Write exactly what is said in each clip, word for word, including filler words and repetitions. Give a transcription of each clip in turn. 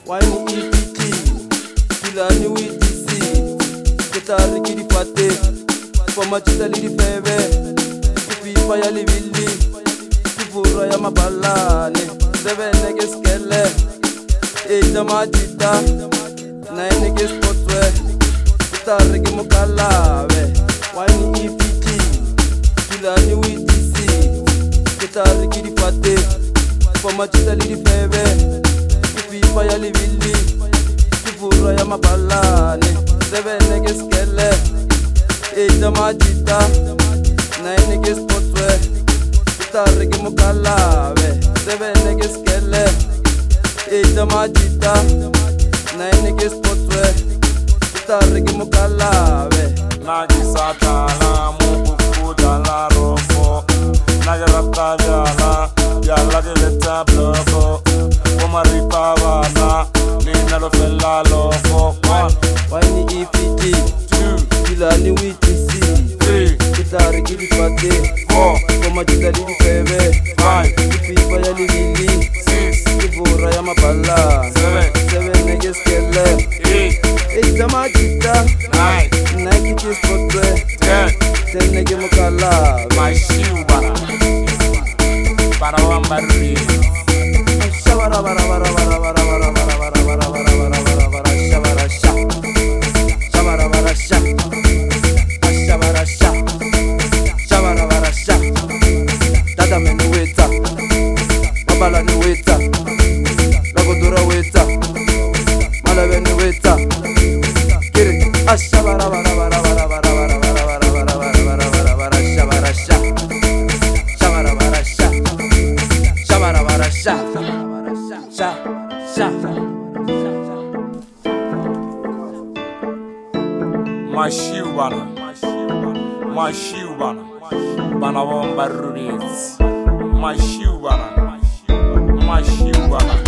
Wine E P T, Pilani with D C, Ketari ki di fate, Foma chita li di febe, Kupipa ya li villi, Kufura ya mabalane, Seven nege skele, Eita majita, Nine nege spotwe, Ketari ki mokalave, Wine E P T, Pilani with D C, Ketari ki di fate, Foma chita li di febe, Kupipa ya li villi, Kufura ya mabalane, Seven nege skele, Eita majita, Nine nege spotwe, Ketari ki mokalave, Seven nege skele, Eita majita, Nine nege spotwe, Ketari ki mokalave. Nagi satana muku dala rofo, nagi rapta jala, jala ke leta blofo, komaripa wana, nina lo fella lofo. One, Wine E P T, two, Pilani with D C, three, Ketari ki di fate, four, Foma chita li di febe, five, Kupipa ya li villi, six, Kufura ya mabalane, seven, Seven nege skele, eight, Eita majita, nine, Nike ki spotwe, ten. Ten nege mokalave. My shoe bana, bana wambari. Shabara bara bara bara bara bara bara bara bara bara bara bara shabara sha. Shabara bara sha. Shabara sha. Shabara bara sha. Dada meni weta. Babala ni weta. Lagodora weta. Malabe ni weta. Kiri. Shabara bara bara bara bara bara bara bara bara bara bara bara shabara sha. Shabara bara sha. Shabara bara sha. Sha, sha. My shoe bana, my shoe bana, bana wambari. My shoe bana, my shoe bana.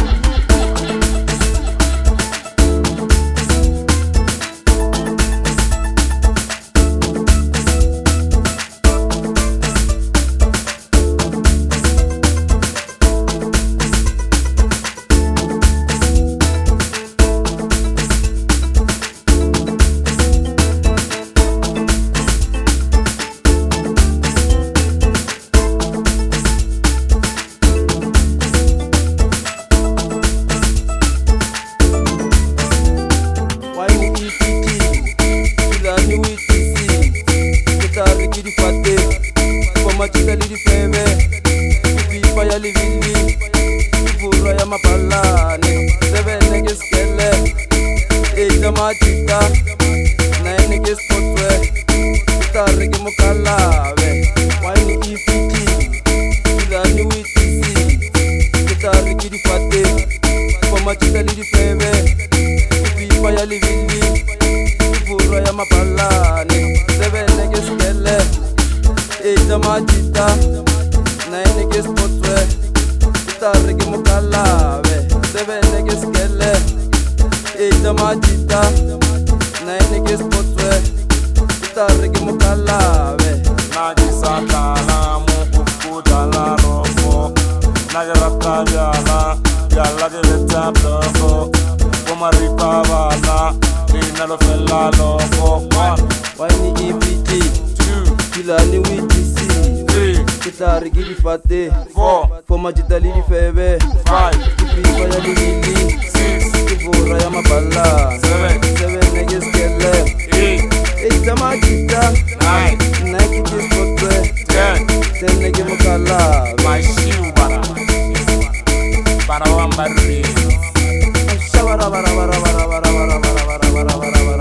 Chita li di febe, Kupipa ya li villi, Kufura ya mabalane, Seven nege skele, Eita majita, Nine nege spotwe, Ketari ki mokalave. Wine E P T, Pilani with D C, Ketari ki di fate, Foma chita li di febe, Kupipa ya li villi, Kufura ya mabalane, Seven nege skele, Eita majita, Nine nege spotwe, Ketari ki mokalave. Seven nege skele, Eita majita, Nine nege spotwe, Ketari ki mokalave. Nagi satana muku dala rofo, nagi rapta jala, jala ke leta blofo, komaripa wana, nina lo fella lofo. One, Wine E P T, two, Pilani with D C, three, Ketari ki di fate, four, Foma chita li di febe, five, Kupipa ya li villi, six, Kufura ya mabalane, seven, Seven nege skele, eight, Eita majita, nine, Nike ki spotwe, ten. Ten nege mokalave. My shoe bana, bana wambari. Shabara bara bara bara bara bara bara bara bara bara